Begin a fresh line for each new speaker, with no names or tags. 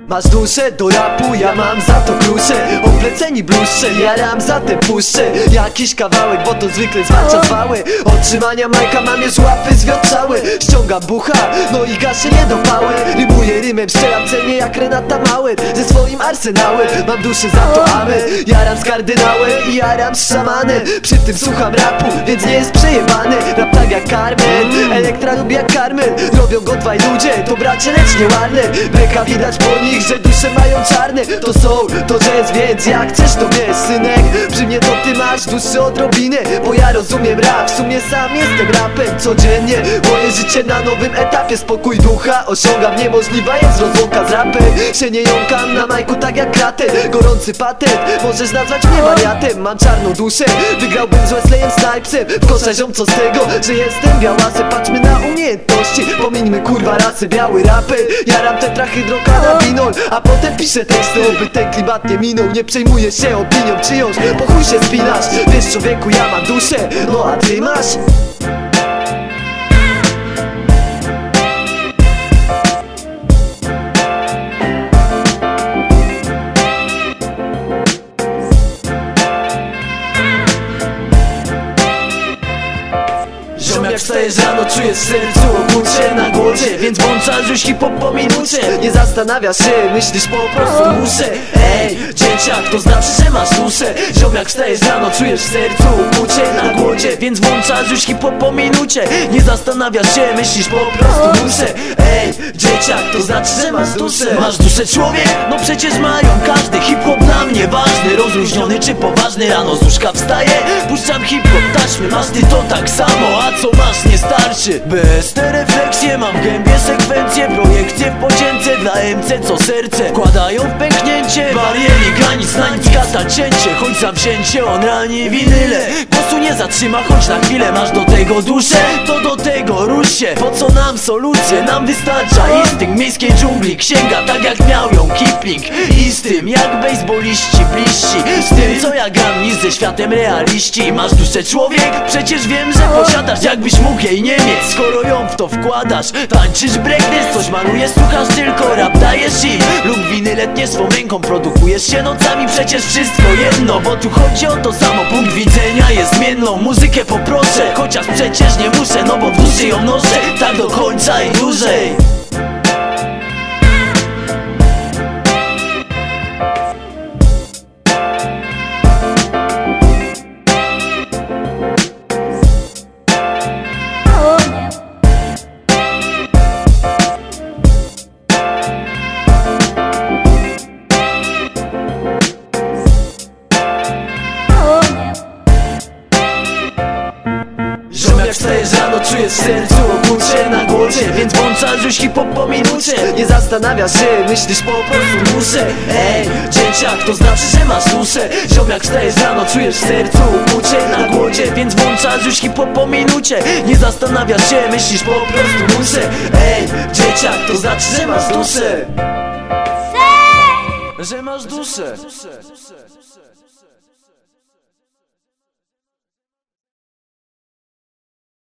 Masz duszę do rapu, ja mam za to klucze. Opleceni bluszcze, jaram za te puszcze. Jakiś kawałek, bo to zwykle zwalcza zwały. Otrzymania majka mam już łapy zwiotczały. Ściągam bucha, no i gaszę niedopały. Rymuję rymem, strzelam celnie jak Renata Mauer. Ze swoim arsenałem, mam duszę za to amen. Jaram z kardynałem i jaram z szamanem. Przy tym słucham rapu, więc nie jest przejebany. Rap tak jak Carmen, Elektra lubi jak Carmen. Robią go dwaj ludzie, to bracie lecz nie ładne. Breka widać po nich, że dusze mają czarne. To soul, to jazz, więc jak chcesz to wiesz, synek. Przy mnie to ty masz dłuższe odrobinę. Bo ja rozumiem rap, w sumie sam jestem rapem. Codziennie moje życie na nowym etapie. Spokój ducha osiągam, niemożliwa jest rozłąka z rapem. Się nie jąkam na majku tak jak krater. Gorący patent, możesz nazwać mnie wariatem. Mam czarną duszę, wygrałbym z Wesleyem Snipesem. W kosza ziom, co z tego, że jestem białasem. Patrzmy na umiejętności, pomińmy kurwa rasy. Biały raper, jaram tetrahydrokannabinol, a potem piszę teksty, oby ten klimat nie minął. Nie przejmuję się opinią czyjąś, po chuj się spinasz. Wiesz człowieku, ja mam duszę, no a ty masz? Jak wstajesz rano, czujesz w sercu okucie na głodzie, więc włączasz już hip-hop po minucie. Nie zastanawiasz się, myślisz po prostu muszę. Ej, dzieciak, to znaczy, że masz duszę. Ziom, jak wstajesz rano, czujesz w sercu okucie na głodzie, więc włączasz już hip-hop po minucie. Nie zastanawiasz się, myślisz po prostu muszę. Ej, dzieciak, to znaczy, że masz duszę. Masz duszę, człowiek? No przecież mają każdy. Hip-hop dla mnie ważny, rozluźniony czy poważny. Rano z łóżka wstaję, puszczam hip-hop taśmy. Masz ty to tak samo, a co masz nie starczy. Bez te refleksje mam w gębie sekwencje. Projekcje w podzięce dla MC, co serce wkładają w pęknięcie. Bariery, granic, na nic kata cięcie. Choć zawzięcie on rani winyle. Głosu nie zatrzyma, choć na chwilę masz do tego duszę. To do tego rusz się, po co nam solucje? Nam wystarcza instynkt miejskiej dżungli. Księga tak jak miał ją Kipling. I z tym jak bejsboliści bliżsi. Z tym co ja gram niż ze światem realiści. Masz duszę, człowiek? Przecież wiem, że posiadasz. Jakbyś mógł jej nie mieć, skoro ją w to wkładasz. Tańczysz breakdance, coś malujesz, słuchasz tylko rap, dajesz i lub winy letnie swą ręką. Produkujesz się nocami, przecież wszystko jedno. Bo tu chodzi o to samo, punkt widzenia jest zmienną. Muzykę poproszę, chociaż przecież nie muszę. No bo w duszy ją noszę, tak do końca i dłużej. Jak wstajesz rano, czujesz w sercu okucie na głodzie, więc włączasz już hip-hop po minucie. Nie zastanawiasz się, myślisz po prostu muszę. Ej, dzieciak, to znaczy, że masz duszę. Ziom, jak wstajesz rano, czujesz w sercu okucie na głodzie, więc włączasz już hip-hop po minucie. Nie zastanawiasz się, myślisz po prostu muszę. Ej, dzieciak, to znaczy, że masz duszę. Że masz duszę.